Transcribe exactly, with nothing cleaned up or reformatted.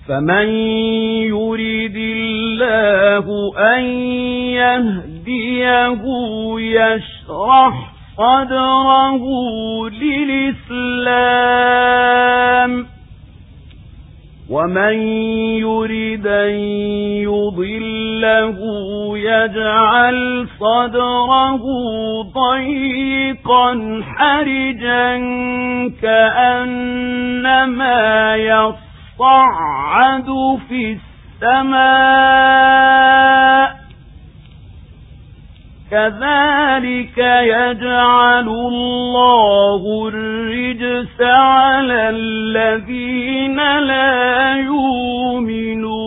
فمن يريد الله أن يهديه يشرح صدره للإسلام ومن يريد أن يضله يجعل صدره ضيقا حرجا كأنما يصعد في السماء كذلك يجعل الله الرجس على الذين لا يؤمنون